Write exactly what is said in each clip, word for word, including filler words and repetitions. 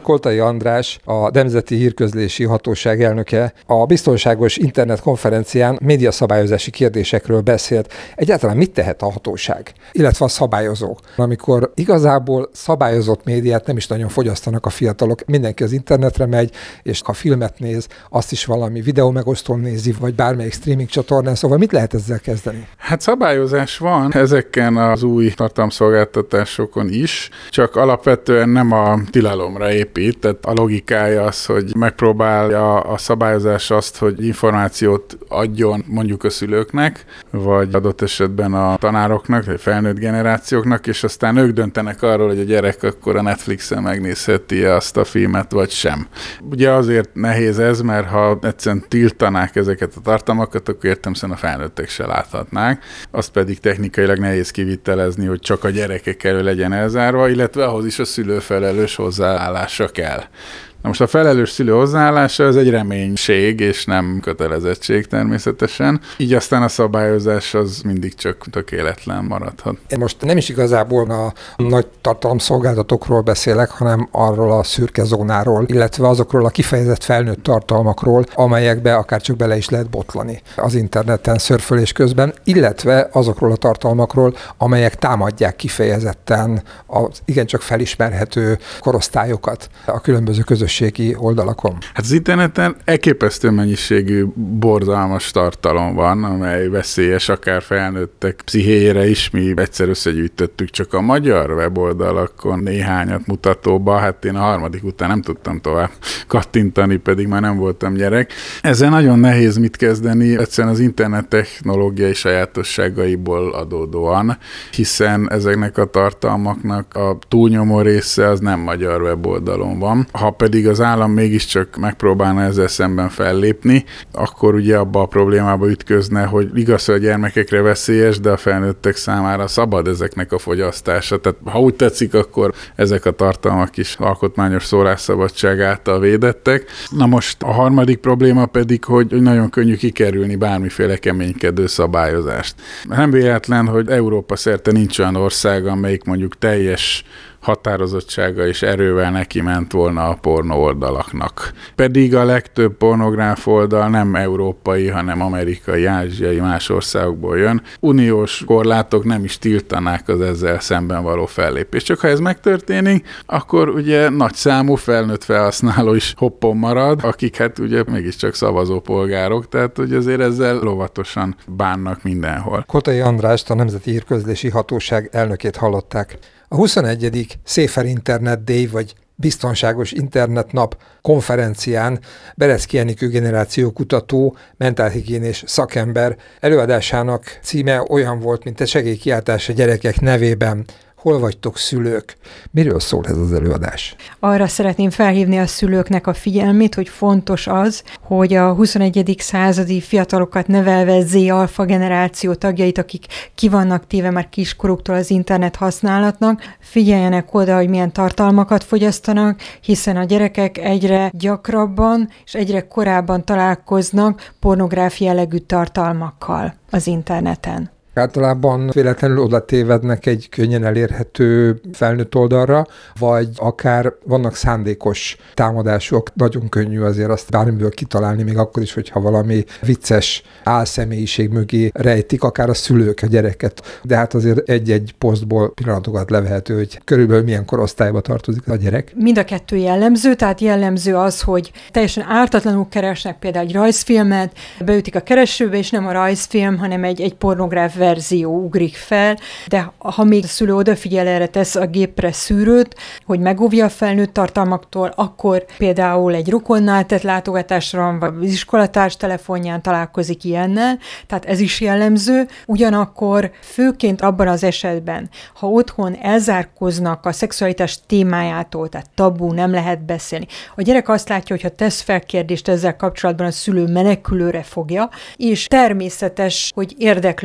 Koltai András, a Nemzeti Hírközlési Hatóság elnöke a biztonságos internet konferencián médiaszabályozási kérdésekről beszélt. Egyáltalán mit tehet a hatóság, illetve a szabályozók, amikor igazából szabályozott médiát nem is nagyon fogyasztanak a fiatalok. Mindenki az internetre megy, és ha filmet néz, azt is valami videó megosztón nézi, vagy bármelyik streaming csatornán, szóval mit lehet ezzel kezdeni? Hát szabályozás van ezeken az új tartalomszolgáltatásokon is, csak alapvetően nem a tilalomra épít, tehát a logikája az, hogy megpróbálja a szabályozás azt, hogy információt adjon mondjuk a szülőknek, vagy adott esetben a tanároknak, vagy felnőtt generációknak, és aztán ők döntenek arról, hogy a gyerek akkor a Netflixen megnézheti azt a filmet, vagy sem. Ugye azért nehéz ez, mert ha egyszerűen tiltanák ezeket a tartalmakat, akkor értelemszerűen a felnőttek se láthatnák. Azt pedig technikailag nehéz kivitelezni, hogy csak a gyerekek elől legyen elzárva, illetve ahhoz is a szülő felelős hozzáállása kell. Na most a felelős szülő hozzáállása az egy reménység, és nem kötelezettség természetesen. Így aztán a szabályozás az mindig csak tökéletlen maradhat. Én most nem is igazából a nagy tartalomszolgáltatókról beszélek, hanem arról a szürke zónáról, illetve azokról a kifejezett felnőtt tartalmakról, amelyekbe akár csak bele is lehet botlani az interneten szörfölés közben, illetve azokról a tartalmakról, amelyek támadják kifejezetten az igencsak felismerhető korosztályokat a különböző közösségek oldalakon. Hát az interneten elképesztő mennyiségű borzalmas tartalom van, amely veszélyes akár felnőttek pszichéjére is. Mi egyszer összegyűjtöttük csak a magyar weboldalakon néhányat mutatóba, hát én a harmadik után nem tudtam tovább kattintani, pedig már nem voltam gyerek. Ezzel nagyon nehéz mit kezdeni, egyszerűen az internet technológiai sajátosságaiból adódóan, hiszen ezeknek a tartalmaknak a túlnyomó része az nem magyar weboldalon van. Ha pedig az állam mégiscsak megpróbálna ezzel szemben fellépni, akkor ugye abba a problémába ütközne, hogy igaz, hogy a gyermekekre veszélyes, de a felnőttek számára szabad ezeknek a fogyasztása. Tehát ha úgy tetszik, akkor ezek a tartalmak is alkotmányos szólásszabadság által védettek. Na most a harmadik probléma pedig, hogy nagyon könnyű kikerülni bármiféle keménykedő szabályozást. Nem véletlen, hogy Európa szerte nincs olyan ország, amelyik mondjuk teljes határozottsága és erővel neki ment volna a pornó oldalaknak. Pedig a legtöbb pornográf oldal nem európai, hanem amerikai, ázsiai, más országokból jön. Uniós korlátok nem is tiltanák az ezzel szemben való fellépést. Csak ha ez megtörténik, akkor ugye nagy számú felnőtt felhasználó is hoppon marad, akik hát ugye mégiscsak szavazópolgárok, tehát hogy azért ezzel óvatosan bánnak mindenhol. Koltai Andrást, a Nemzeti Hírközlési Hatóság elnökét hallották. A huszonegyedik Safer Internet Day, vagy Biztonságos Internetnap konferencián Berecki Enikő generációkutató, mentálhigiénés szakember előadásának címe olyan volt, mint a segélykiáltás a gyerekek nevében. Hol vagytok, szülők? Miről szól ez az előadás? Arra szeretném felhívni a szülőknek a figyelmét, hogy fontos az, hogy a huszonegyedik századi fiatalokat nevelve Z-alfa generáció tagjait, akik ki vannak téve már kiskoruktól az internet használatnak, figyeljenek oda, hogy milyen tartalmakat fogyasztanak, hiszen a gyerekek egyre gyakrabban és egyre korábban találkoznak pornográfia jellegű tartalmakkal az interneten. Általában véletlenül oda tévednek egy könnyen elérhető felnőtt oldalra, vagy akár vannak szándékos támadások, nagyon könnyű azért azt bármiből kitalálni, még akkor is, hogyha valami vicces álszemélyiség mögé rejtik, akár a szülők a gyereket. De hát azért egy-egy posztból pillanatokat levehető, hogy körülbelül milyen korosztályba tartozik a gyerek. Mind a kettő jellemző, tehát jellemző az, hogy teljesen ártatlanul keresnek például egy rajzfilmet, beütik a keresőbe, és nem a rajzfilm, hanem egy, egy pornográf verzió ugrik fel, de ha még a szülő odafigyel, erre tesz a gépre szűrőt, hogy megóvja a felnőtt tartalmaktól, akkor például egy rokonnál tett látogatásra, vagy az iskolatárs telefonján találkozik ilyennel, tehát ez is jellemző. Ugyanakkor főként abban az esetben, ha otthon elzárkoznak a szexualitás témájától, tehát tabú, nem lehet beszélni. A gyerek azt látja, hogy ha tesz fel kérdést ezzel kapcsolatban, a szülő menekülőre fogja, és természetes, hogy érdeklődik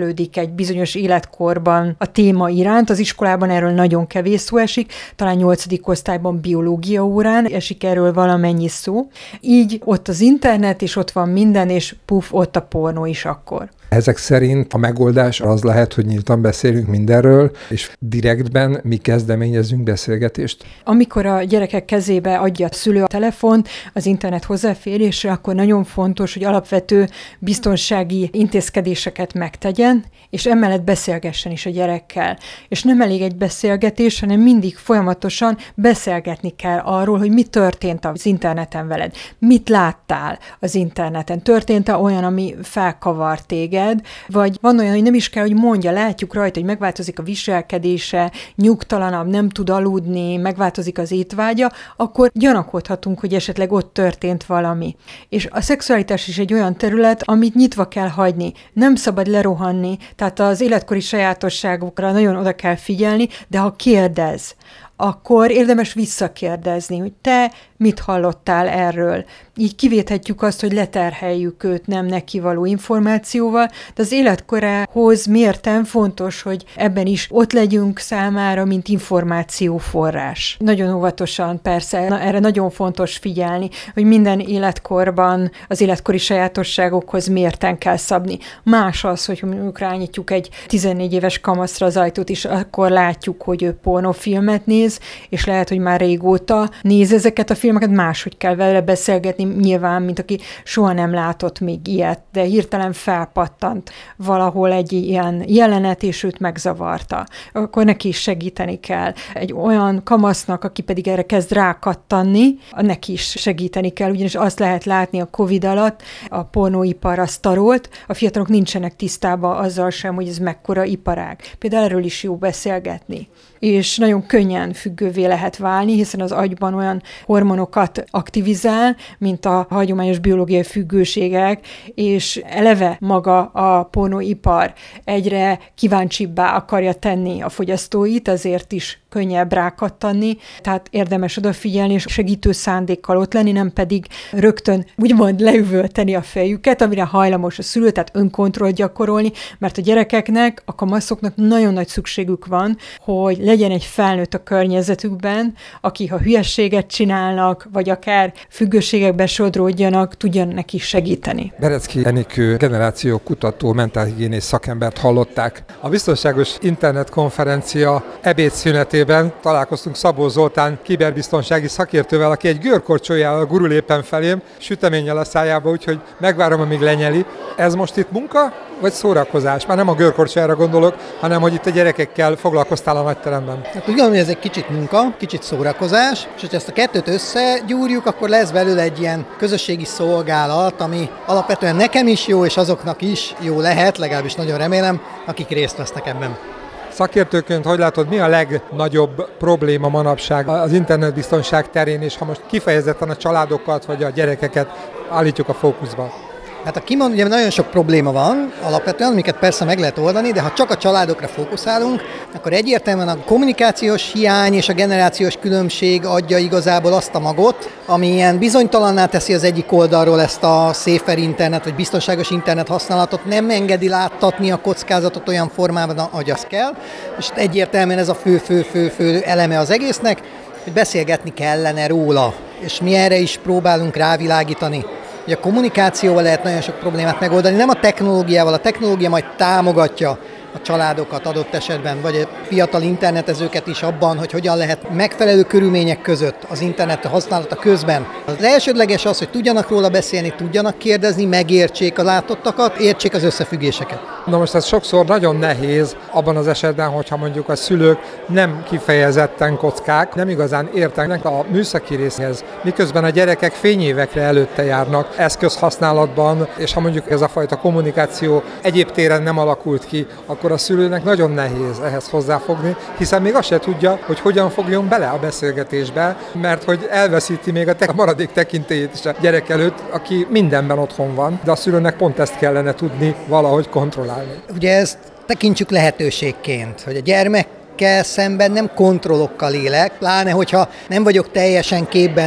egy bizonyos életkorban a téma iránt. Az iskolában erről nagyon kevés szó esik, talán nyolcadik osztályban biológia órán esik erről valamennyi szó. Így ott az internet, és ott van minden, és puf, ott a pornó is akkor. Ezek szerint a megoldás az lehet, hogy nyíltan beszélünk mindenről, és direktben mi kezdeményezünk beszélgetést. Amikor a gyerekek kezébe adja a szülő a telefont az internet hozzáférésre, akkor nagyon fontos, hogy alapvető biztonsági intézkedéseket megtegyen, és emellett beszélgessen is a gyerekkel. És nem elég egy beszélgetés, hanem mindig folyamatosan beszélgetni kell arról, hogy mi történt az interneten veled, mit láttál az interneten, történt-e olyan, ami felkavar téged, vagy van olyan, hogy nem is kell, hogy mondja, látjuk rajta, hogy megváltozik a viselkedése, nyugtalanabb, nem tud aludni, megváltozik az étvágya, akkor gyanakodhatunk, hogy esetleg ott történt valami. És a szexualitás is egy olyan terület, amit nyitva kell hagyni. Nem szabad lerohanni, tehát az életkori sajátosságokra nagyon oda kell figyelni, de ha kérdez, akkor érdemes visszakérdezni, hogy te mit hallottál erről. Így kivéthetjük azt, hogy leterheljük őt nem neki való információval, de az életkorához mérten fontos, hogy ebben is ott legyünk számára, mint információforrás. Nagyon óvatosan persze, na, erre nagyon fontos figyelni, hogy minden életkorban az életkori sajátosságokhoz mérten kell szabni. Más az, hogy mondjuk rányítjuk egy tizennégy éves kamaszra az ajtót, és akkor látjuk, hogy ő pornófilmet néz, és lehet, hogy már régóta néz ezeket a filmeket, máshogy kell vele beszélgetni, nyilván, mint aki soha nem látott még ilyet, de hirtelen felpattant valahol egy ilyen jelenet, és őt megzavarta. Akkor neki is segíteni kell. Egy olyan kamasznak, aki pedig erre kezd rákattanni, neki is segíteni kell, ugyanis azt lehet látni a Covid alatt, a pornóipar az tarolt, a fiatalok nincsenek tisztában azzal sem, hogy ez mekkora iparág. Például erről is jó beszélgetni. És nagyon könnyen függővé lehet válni, hiszen az agyban olyan hormonokat aktivizál, mint a hagyományos biológiai függőségek, és eleve maga a pornóipar egyre kíváncsibbá akarja tenni a fogyasztóit, ezért is könnyebb rákattanni, tehát érdemes odafigyelni, és segítő szándékkal ott lenni, nem pedig rögtön úgymond leüvölteni a fejüket, amire hajlamos a szülő, tehát önkontrollt gyakorolni, mert a gyerekeknek, a kamaszoknak nagyon nagy szükségük van, hogy legyen egy felnőtt a környezetükben, aki ha hülyességet csinálnak, vagy akár függőségekbe sodródjanak, tudjon neki segíteni. Berecki Enikő generációkutató, mentálhigiénész szakembert hallották. A Biztonságos Internet Konferencia ebédszünetében találkoztunk Szabó Zoltán kiberbiztonsági szakértővel, aki egy görkorcsolyával gurul éppen felém, süteménnyel a szájába, úgyhogy megvárom, amíg lenyeli. Ez most itt munka, vagy szórakozás? Már nem a görkorcsolyára gondolok, hanem hogy itt a gyerekekkel foglalkoztál a nagyteremben. Hát úgy gondolom, hogy ez egy kicsit munka, kicsit szórakozás, és hogyha ezt a kettőt összegyúrjuk, akkor lesz belőle egy ilyen közösségi szolgálat, ami alapvetően nekem is jó, és azoknak is jó lehet, legalábbis nagyon remélem, akik részt vesznek ebben. Szakértőként hogy látod, mi a legnagyobb probléma manapság az internetbiztonság terén, és ha most kifejezetten a családokat vagy a gyerekeket állítjuk a fókuszba? Hát a kimond, ugye nagyon sok probléma van alapvetően, amiket persze meg lehet oldani, de ha csak a családokra fókuszálunk, akkor egyértelműen a kommunikációs hiány és a generációs különbség adja igazából azt a magot, ami ilyen bizonytalanná teszi az egyik oldalról ezt a safer internet, vagy biztonságos internet használatot, nem engedi láttatni a kockázatot olyan formában, ahogy az kell, és egyértelműen ez a fő-fő-fő-fő eleme az egésznek, hogy beszélgetni kellene róla, és mi erre is próbálunk rávilágítani. Ugye a kommunikációval lehet nagyon sok problémát megoldani, nem a technológiával, a technológia majd támogatja a családokat adott esetben, vagy a fiatal internetezőket is abban, hogy hogyan lehet megfelelő körülmények között az internet használata közben. Az elsődleges az, hogy tudjanak róla beszélni, tudjanak kérdezni, megértsék a látottakat, értsék az összefüggéseket. Na most ez sokszor nagyon nehéz abban az esetben, hogyha mondjuk a szülők nem kifejezetten kockák, nem igazán értenek a műszaki részhez, miközben a gyerekek fényévekre előtte járnak eszközhasználatban, és ha mondjuk ez a fajta kommunikáció egyéb téren nem alakult ki, akkor a szülőnek nagyon nehéz ehhez hozzáfogni, hiszen még azt se tudja, hogy hogyan fogjon bele a beszélgetésbe, mert hogy elveszíti még a, te- a maradék tekintélyét is a gyerek előtt, aki mindenben otthon van, de a szülőnek pont ezt kellene tudni valahogy kontrollálni. Ugye ezt tekintsük lehetőségként, hogy a gyermekkel szemben nem kontrollokkal élek, pláne hogyha nem vagyok teljesen képben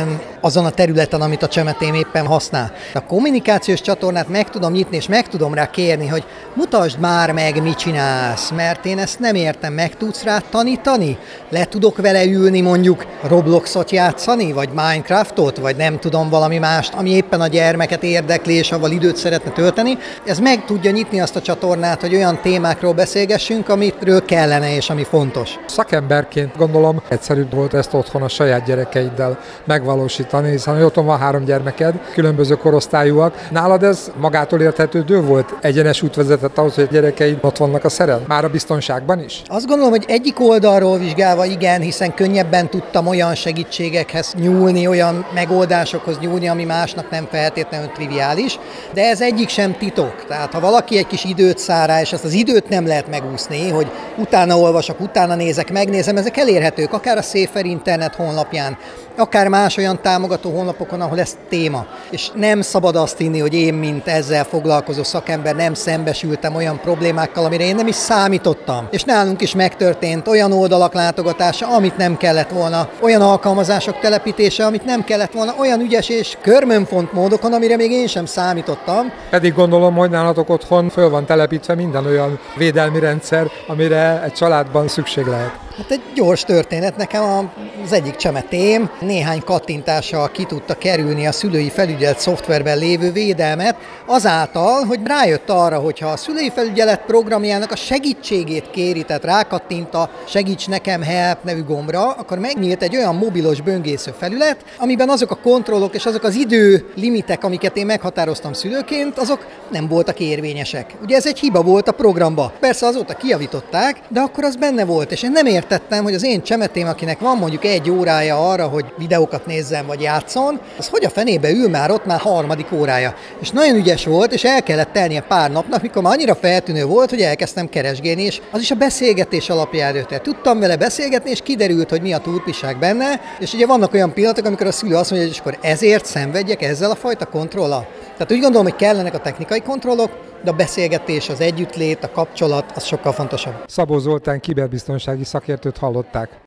azon a területen, amit a csemetém éppen használ. A kommunikációs csatornát meg tudom nyitni, és meg tudom rá kérni, hogy mutasd már meg, mit csinálsz, mert én ezt nem értem, meg tudsz rá tanítani? Le tudok vele ülni, mondjuk Robloxot játszani, vagy Minecraftot, vagy nem tudom, valami mást, ami éppen a gyermeket érdekli, és avval időt szeretne tölteni. Ez meg tudja nyitni azt a csatornát, hogy olyan témákról beszélgessünk, amitről kellene, és ami fontos. Szakemberként gondolom egyszerűbb volt ezt otthon a saját gyerekeiddel megvalósítani, hiszen otthon van három gyermeked, különböző korosztályúak. Nálad ez magától érthetődő volt? Egyenes út vezetett ahhoz, hogy a gyerekeid ott vannak a szeren? Már a biztonságban is? Azt gondolom, hogy egyik oldalról vizsgálva igen, hiszen könnyebben tudtam olyan segítségekhez nyúlni, olyan megoldásokhoz nyúlni, ami másnak nem feltétlenül triviális, de ez egyik sem titok. Tehát ha valaki egy kis időt szár rá, és ezt az időt nem lehet megúszni, hogy utána olvasok, utána nézek, megnézem, ezek elérhetők, akár a Safer internet honlapján, akár más olyan támogató honlapokon, ahol ez téma. És nem szabad azt hinni, hogy én, mint ezzel foglalkozó szakember nem szembesültem olyan problémákkal, amire én nem is számítottam. És nálunk is megtörtént olyan oldalak látogatása, amit nem kellett volna, olyan alkalmazások telepítése, amit nem kellett volna, olyan ügyes és körmönfont módokon, amire még én sem számítottam. Pedig gondolom, hogy nálatok otthon föl van telepítve minden olyan védelmi rendszer, amire egy családban szükség lehet. Hát egy gyors történet, nekem az egyik csemetém néhány kattintással ki tudta kerülni a szülői felügyelet szoftverben lévő védelmet, azáltal, hogy rájött arra, hogy ha a szülői felügyelet programjának a segítségét kéri, tehát rákattint a Segíts nekem help nevű gombra, akkor megnyílt egy olyan mobilos böngésző felület, amiben azok a kontrollok és azok az idő limitek, amiket én meghatároztam szülőként, azok nem voltak érvényesek. Ugye ez egy hiba volt a programba. Persze azóta kijavították, de akkor az benne volt, és én nem értem, Tettem, hogy az én csemetém, akinek van mondjuk egy órája arra, hogy videókat nézzen vagy játszon, az hogy a fenébe ül már ott már harmadik órája. És nagyon ügyes volt, és el kellett tennie pár napnak, mikor már annyira feltűnő volt, hogy elkezdtem keresgélni, és az is a beszélgetés alapján előtte. Tudtam vele beszélgetni, és kiderült, hogy mi a turpiság benne, és ugye vannak olyan pillanatok, amikor a szülő azt mondja, hogy akkor ezért szenvedjek ezzel a fajta kontrollal. Tehát úgy gondolom, hogy kellenek a technikai kontrollok, de a beszélgetés, az együttlét, a kapcsolat, az sokkal fontosabb. Szabó Zoltán kiberbiztonsági szakértőt hallották.